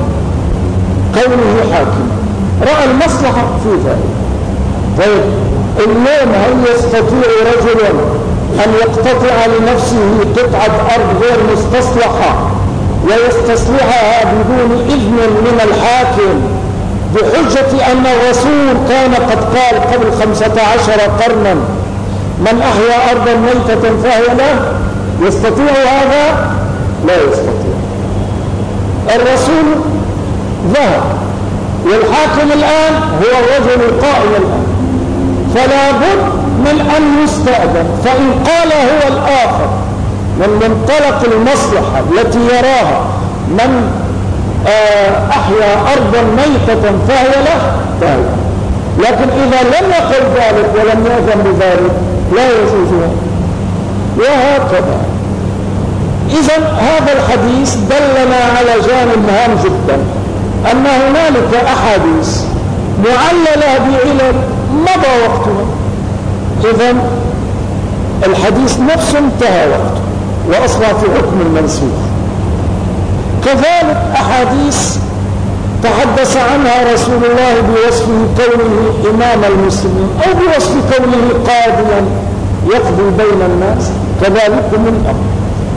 كونه حاكم، رأى المصلحة في ذلك. طيب اليوم هل يستطيع رجل أن يقتطع لنفسه قطعة أرض غير مستصلحة ويستصلحها بدون إذن من الحاكم بحجة أن الرسول كان قد قال قبل خمسة عشر قرنا من أحيا أرضا ميتة فهي له؟ يستطيع هذا؟ لا يستطيع. الرسول ذهب والحاكم الآن هو الرجل القائم الآن، فلا بد من أن يستأذن. فإن قال هو الآخر من منطلق المصلحة التي يراها من أحيا أرضا ميتة فهي له فهي، لكن إذا لم يقل ذلك ولم يأذن بذلك لا يجوز. وهكذا إذن هذا الحديث دلنا على جانب هام جدا، أن هنالك أحاديث معللة بعلل مضى وقتها، إذن الحديث نفسه انتهى وقته وأصبح في حكم المنسوخ. كذلك أحاديث تحدث عنها رسول الله بوصفه كونه إمام المسلمين أو بوصف كونه قاضيا يقضي بين الناس، كذلك من أمر.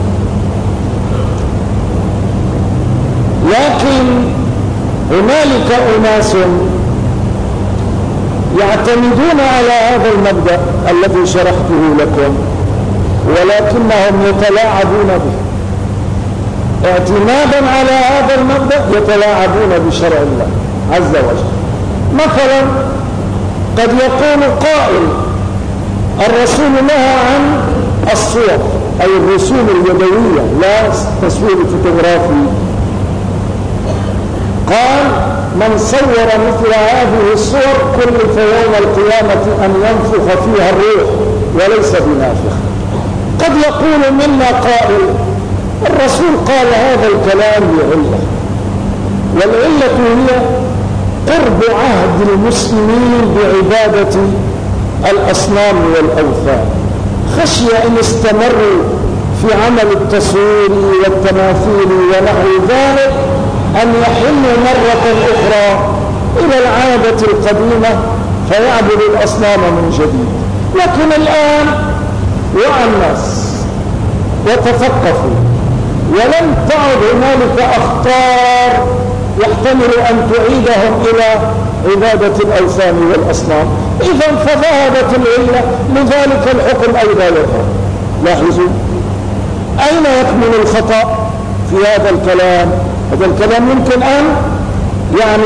لكن هنالك أناس يعتمدون على هذا المبدأ الذي شرحته لكم ولكنهم يتلاعبون به. اعتمادا على هذا المبدأ يتلاعبون بشرع الله عز وجل. مثلا قد يقول قائل الرسول نهى عن الصور أي الرسوم اليدوية لا تصوير فوتوغرافي، قال من صور مثل هذه الصور كلف يوم القيامة أن ينفخ فيها الروح وليس بنافخ. قد يقول منا قائل الرسول قال هذا الكلام لعلة، والعلة هي قرب عهد المسلمين بعبادة الأصنام والأوثان، خشية إن استمروا في عمل التصوير والتماثيل ونحو ذلك أن يحلوا مرة أخرى إلى العادة القديمة فيعبدوا الأصنام من جديد. لكن الآن وعى الناس وتثقفوا ولم تعد هنالك أخطار يحتمل أن تعيدهم إلى عبادة الأوثان والأصنام، إذن فذهبت العلة لذلك الحكم أيضا يظهر. لاحظوا أين يكمن الخطأ؟ في هذا الكلام. هذا الكلام يمكن أن يعني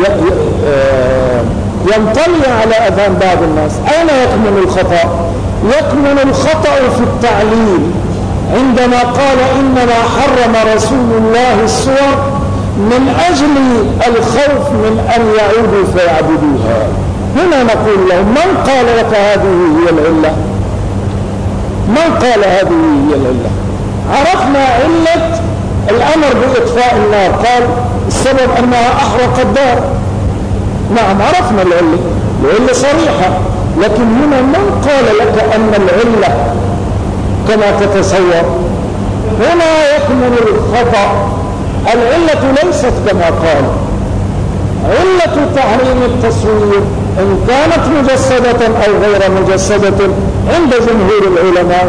ينطلي على أذهان بعض الناس. أين يكمن الخطأ؟ يكمن الخطأ في التعليل عندما قال إنما حرم رسول الله الصور من أجل الخوف من أن يعودوا فيعبدوها. هنا نقول لهم من قال لك هذه هي العلة؟ من قال هذه هي العلة؟ عرفنا علة الأمر بإطفاء النار، قال السبب أنها أحرقت الدار. نعم عرفنا العلة، العلة صريحة، لكن هنا من قال لك أن العلة كما تتصور؟ هنا يكمن الخطأ. العلة ليست كما قال. علة تحريم التصوير إن كانت مجسدة أو غير مجسدة عند جمهور العلماء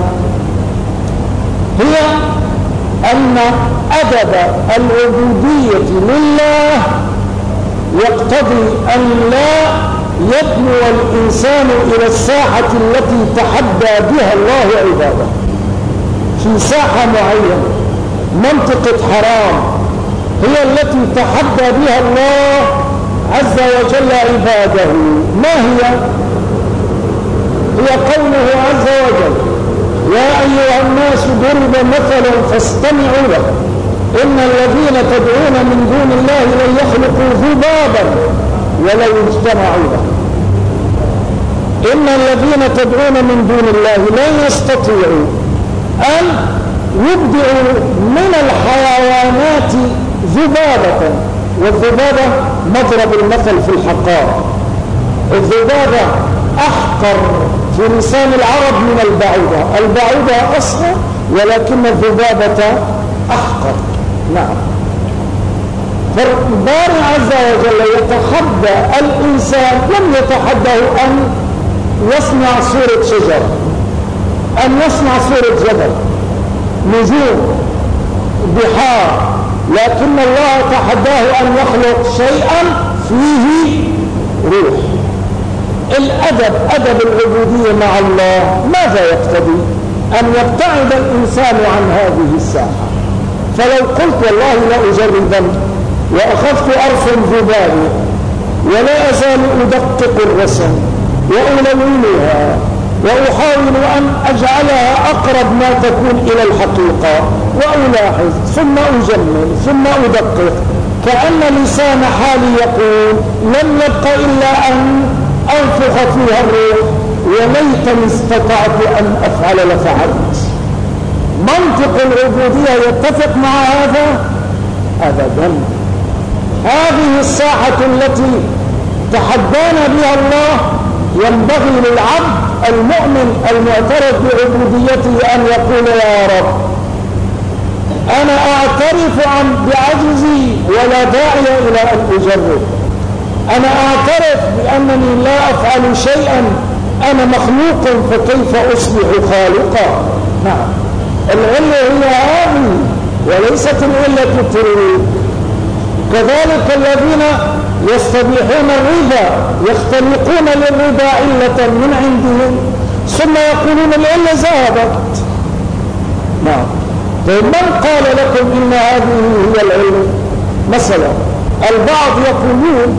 هي أن أدب العبودية لله يقتضي أن لا يدنو الإنسان إلى الساحة التي تحدى بها الله عباده. في ساحة معينة منطقة حرام هي التي تحدى بها الله عز وجل عباده. ما هي؟ هي قوله عز وجل يا أيها الناس ضرب مثل فاستمعوا له إن الذين تدعون من دون الله لن يخلقوا ذبابا ولو اجتمعوا له. إن الذين تدعون من دون الله لن يستطيعوا أن يبدعوا من الحيوانات ذبابة، والذبابة مضرب المثل في الحقار. الذبابة أحقر في لسان العرب من البعوضة. البعوضة أصغر ولكن الذبابة أحقر. نعم. فالباري عز وجل يتحدى الإنسان، لم يتحداه أن يصنع صورة شجر، أن يصنع صورة جبل، نجوم، بحار، لكن الله تحداه أن يخلق شيئا فيه روح. الأدب، أدب العبودية مع الله ماذا يقتضي؟ أن يبتعد الإنسان عن هذه الساحة. فلو قلت والله لا أجربن وأخذت أرسم ذبابي ولا أزال أدقق الرسم وألونها وأحاول أن أجعلها أقرب ما تكون إلى الحقيقة وألاحظ ثم أجمل ثم أدقق، كأن لسان حالي يقول لم يبق إلا أن أنفخ فيها الروح وليتني استطعت أن أفعل لفعلت. منطق العبودية يتفق مع هذا؟ أبدا. هذه الساحة التي تحدانا بها الله ينبغي للعبد المؤمن المعترف بعبوديته أن يقول يا رب أنا أعترف عن بعجزي ولا داعي إلى أن أجرب. أنا أعترف بأنني لا أفعل شيئا، أنا مخلوق فكيف أصبح خالقا. نعم. العلة هي هذه وليست العلة الترويج. كذلك الذين يستبيحون الربا يختلقون للربا علة من عندهم ثم يقولون العلة ذهبت. نعم. طيب من قال لكم إن هذه هي العلة؟ مثلا البعض يقولون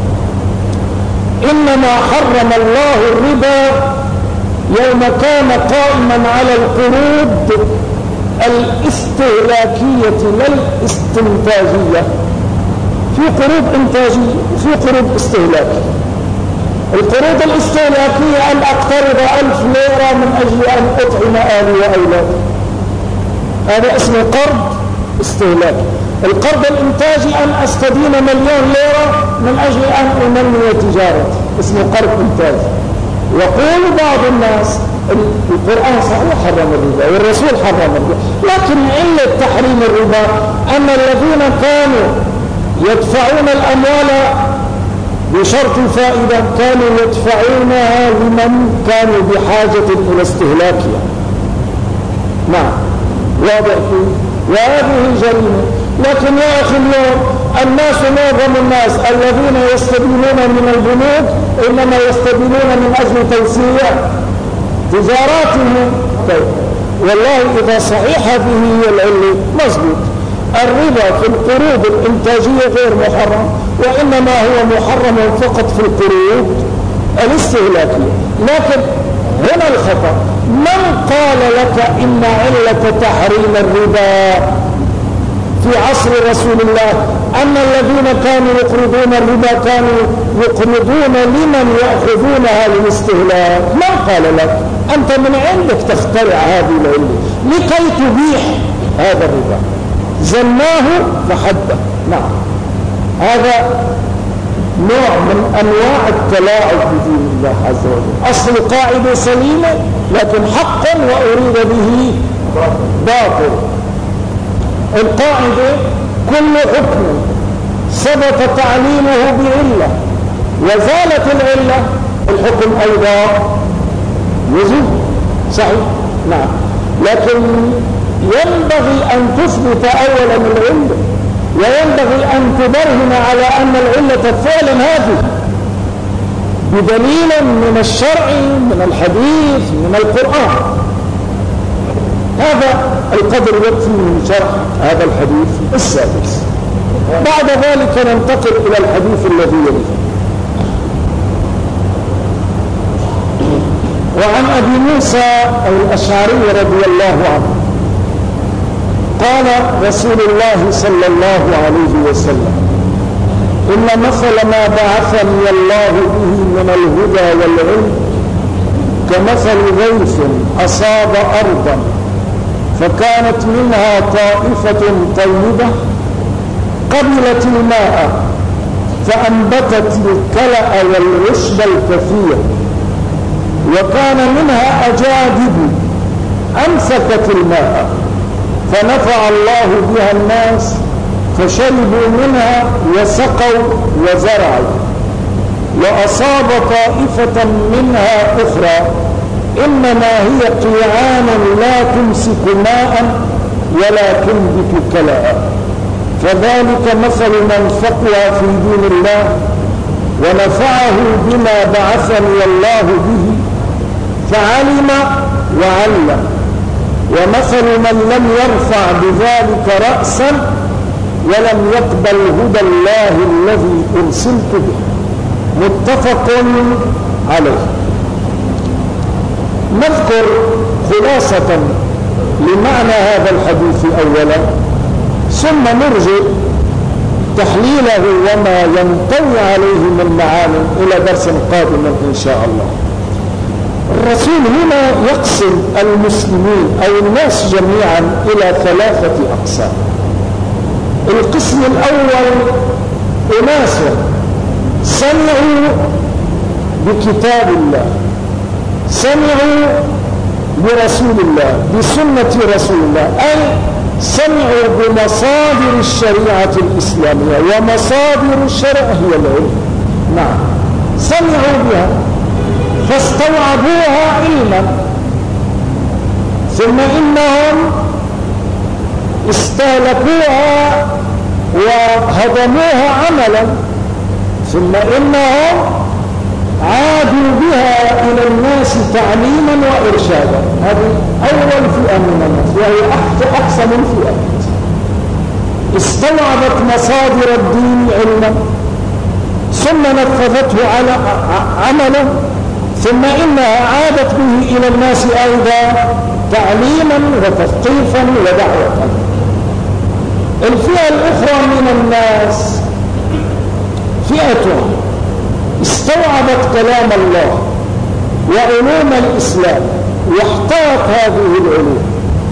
إنما حرم الله الربا يوم كان قائما على القروض الاستهلاكية لا الاستنتاجية. في قروض إنتاجية وفي قروض استهلاكية. القروض الاستهلاكية أن أقترض ألف ليرة من أجل أن أطعم أهلي وأولادي، هذا اسمه قرض استهلاكي. القرض الإنتاجي أن أستدين مليون ليرة من أجل أن أنمي تجارتي، اسمه قرض إنتاجي. يقول بعض الناس القرآن صحيح حرم الربا والرسول حرم الربا، لكن علة تحريم الربا أن الذين كانوا يدفعون الأموال بشرط الفائدة كانوا يدفعونها لمن كانوا بحاجة إلى استهلاكها. نعم واضح فيه، وهذه جريمة. لكن يا أخي اليوم الناس معظم الناس الذين يستدينون من البنوك إنما يستدينون من أجل توسيع تجاراتهم. طيب والله إذا صحيح هذه هي العلة مظبوط، الربا في القروض الإنتاجية غير محرم، وإنما هو محرم فقط في القروض الاستهلاكية. لكن هنا الخطأ، من قال لك إن علة تحريم الربا في عصر رسول الله أن الذين كانوا يقرضون الربا كانوا يقرضون لمن يأخذونها للاستهلاك؟ من قال لك؟ أنت من عندك تخترع هذه العلة لكي تبيح هذا الربا، زناه فحده. نعم، هذا نوع من أنواع التلاعب بدين الله عز وجل. أصل قاعدة سليمة لكن حقا وأريد به باطل. القاعدة كل حكم ثبت تعليمه بعلة وزالت العلة الحكم أيضا يزول. صحيح؟ نعم، لكن ينبغي أن تثبت أولا العلة، وينبغي أن تبرهن على أن العلة فعلا هذه بدليل من الشرع من الحديث من القرآن. هذا القدر يكفي من شرح هذا الحديث السادس. بعد ذلك ننتقل إلى الحديث الذي يليه. وعن أبي موسى الأشعري رضي الله عنه قال رسول الله صلى الله عليه وسلم: إن مثل ما بعثني الله به من الهدى والعلم كمثل غيث أصاب أرضا فكانت منها طائفة طيبة قبلت الماء فأنبتت الكلأ والعشب الكثير، وكان منها أجادب أمسكت الماء فنفع الله بها الناس فشربوا منها وسقوا وزرعوا. وأصاب طائفة منها أخرى إنما هي قيعان لا تمسك ماء ولا تنبت كلأ. فذلك مثل من فقه في دين الله ونفعه بما بعثني الله به فعلم وعلم، ومثل من لم يرفع بذلك رأسا ولم يقبل هدى الله الذي أرسلت به. متفق عليه. نذكر خلاصة لمعنى هذا الحديث أولا، ثم نرجع تحليله وما ينطوي عليه من معاني إلى درس قادم إن شاء الله. الرسول هنا يقسم المسلمين أو الناس جميعا إلى ثلاثة أقسام. القسم الأول أناس سمعوا بكتاب الله، سمعوا برسول الله بسنة رسول الله، أي سمعوا بمصادر الشريعة الإسلامية، ومصادر الشرع هي العلم. نعم، سمعوا بها فاستوعبوها علما، ثم إنهم استهلكوها وهضموها عملا، ثم إنهم عادوا بها إلى الناس تعليما وإرشادا. هذه أول فئة من الناس، وهي أقسم الفئة. استوعبت مصادر الدين علما ثم نفذته على عملا، ثم إنها عادت به إلى الناس أيضا تعليما وتثقيفا ودعوة. الفئة الأخرى من الناس فئة استوعبت كلام الله وعلوم الإسلام واحتوت هذه العلوم،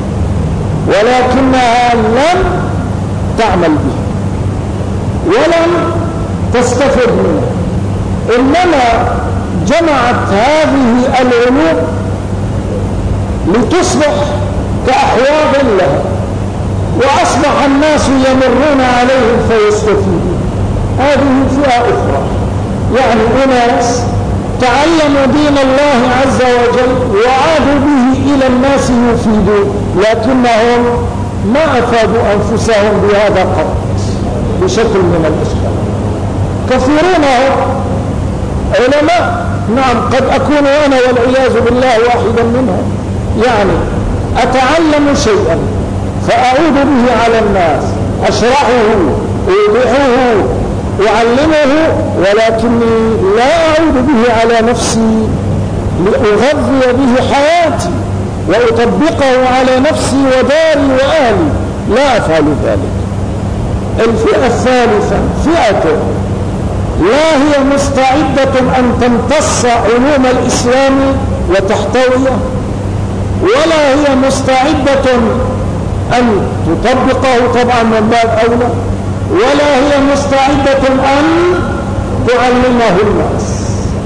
ولكنها لم تعمل به ولم تستفد منه، إنما جمعت هذه العلوم لتصبح كأحواض لها، وأصبح الناس يمرون عليهم فيستفيدون. هذه فئة أخرى، يعني أناس تعلموا دين الله عز وجل وعادوا به إلى الناس يفيدون، لكنهم ما أفادوا أنفسهم بهذا قط بشكل من الأشكال. كثيرون علماء، نعم، قد أكون أنا والعياذ بالله واحدا منهم، يعني أتعلم شيئا فأعود به على الناس أشرحه أوضحه أعلمه، ولكني لا أعود به على نفسي لأغذي به حياتي وأطبقه على نفسي وداري وأهلي، لا أفعل ذلك. الفئة الثالثة فئة لا هي مستعدة أن تمتص علوم الإسلام وتحتويه، ولا هي مستعدة أن تطبقه طبعا من باب أولى، ولا هي مستعدة أن تعلمه الناس.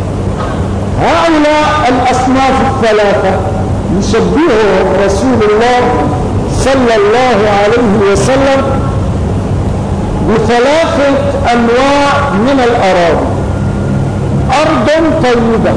هؤلاء الأصناف الثلاثة يشبههم رسول الله صلى الله عليه وسلم بثلاثة أنواع من الأراضي. أرض طيبة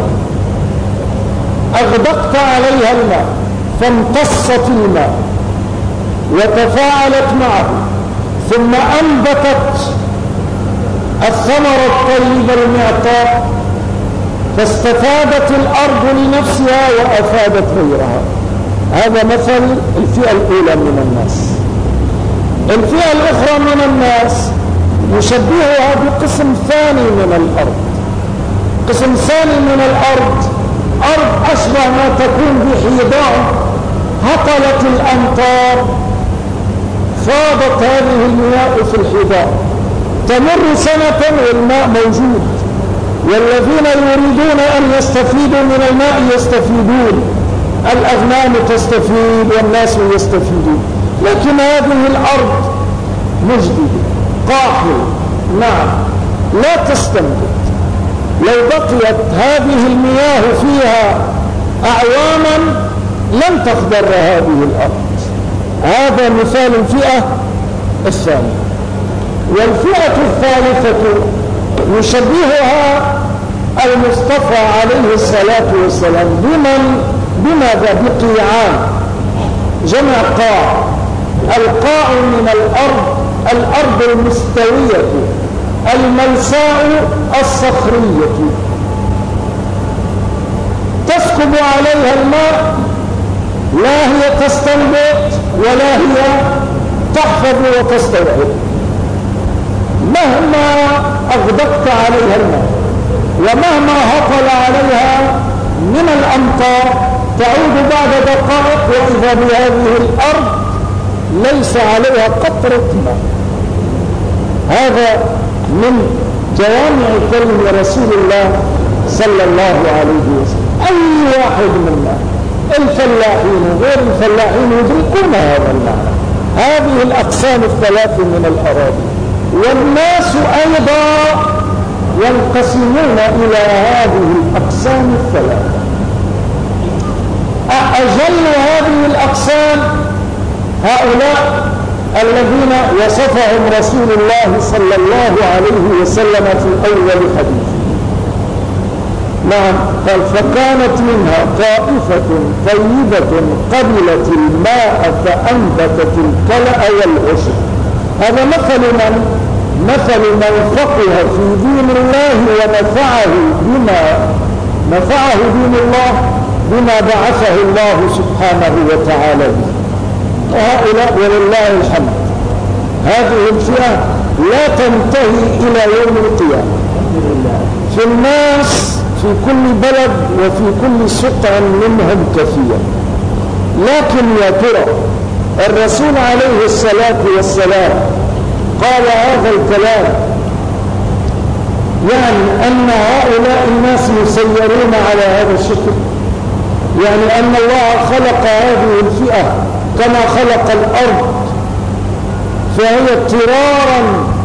أغدقت عليها الماء فامتصت الماء وتفاعلت معه، ثم أنبتت الثمر الطيب المعطاء، فاستفادت الأرض لنفسها وأفادت غيرها. هذا مثل الفئة الأولى من الناس. الفئة الأخرى من الناس يشبهها بقسم ثاني من الأرض. قسم ثاني من الأرض أرض أشبه ما تكون بحيضان، هطلت الأمطار، فاضت هذه المياه في الحيضان، تمر سنة والماء موجود، والذين يريدون أن يستفيدوا من الماء يستفيدون، الأغنام تستفيد والناس يستفيدون. لكن هذه الأرض مجددة قاحلة، نعم لا تستنبت. لو بقيت هذه المياه فيها أعواما لن تخضر هذه الأرض. هذا مثال الفئة الثانية. والفئة الثالثة يشبهها المصطفى عليه الصلاة والسلام بمن بماذا؟ بقيعان، جمع قاع. القاع من الأرض الأرض المستوية الملساء الصخرية، تسكب عليها الماء، لا هي تستنبت ولا هي تحفظ وتستوعب. مهما أغدقت عليها الماء ومهما هطل عليها من الأمطار تعود بعد دقائق وإذا بهذه الأرض ليس عليها قطرة ماء. هذا من جوامع كلم رسول الله صلى الله عليه وسلم. أي واحد منا، الفلاحين وغير الفلاحين، يدركون هذا المعنى. هذه الأقسام الثلاث من الأراضي، والناس أيضا ينقسمون إلى هذه الأقسام الثلاثة. أجل هذه الأقسام هؤلاء الذين وصفهم رسول الله صلى الله عليه وسلم في أول حديث. نعم قال: فكانت منها طائفة طيبة قبلت الماء فأنبتت الكلأ والعشب. هذا مثل من مثل من فقه في دين الله ونفعه بما نفعه دين الله بما بعثه الله سبحانه وتعالى به. وهؤلاء ولله الحمد هذه الفئة لا تنتهي إلى يوم القيامة في الناس، في كل بلد وفي كل سقع منهم كثير. لكن يا ترى الرسول عليه الصلاة والسلام قال هذا الكلام يعني أن هؤلاء الناس يسيرون على هذا الشكل؟ يعني أن الله خلق هذه الفئة كما خلق الأرض فهي اضطرارا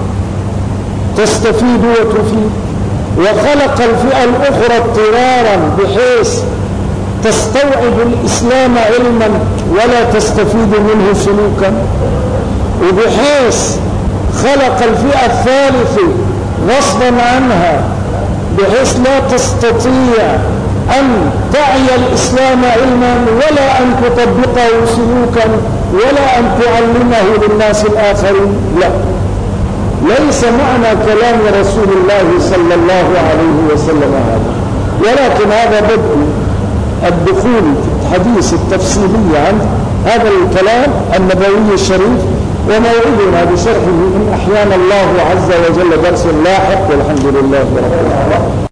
تستفيد وتفيد، وخلق الفئة الأخرى اضطرارا بحيث تستوعب الإسلام علما ولا تستفيد منه سلوكا، وبحيث خلق الفئة الثالثة غصبا عنها بحيث لا تستطيع أن تعي الإسلام علما ولا أن تطبقه سلوكا ولا أن تعلمه للناس الآخرين. لا، ليس معنى كلام رسول الله صلى الله عليه وسلم هذا، ولكن هذا بدء الدخول في الحديث التفصيلي عن هذا الكلام النبوي الشريف وموعدنا بشرحه إن أحيانا الله عز وجل درس لاحق، والحمد لله رب العالمين.